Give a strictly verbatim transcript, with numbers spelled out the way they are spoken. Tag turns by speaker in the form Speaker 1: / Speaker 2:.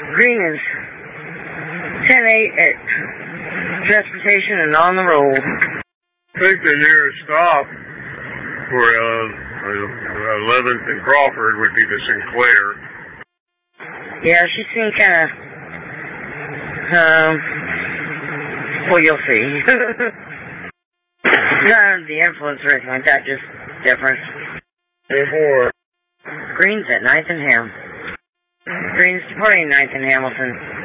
Speaker 1: Green is ten eight at transportation and on the road.
Speaker 2: I think the nearest stop for uh, eleventh and Crawford would be the Sinclair.
Speaker 1: Yeah, she seemed kind of, um, well, you'll see. Not under the influence or anything like that, just different.
Speaker 2: Before.
Speaker 1: Green's at ninth and Ham. Green's departing ninth and Hamilton.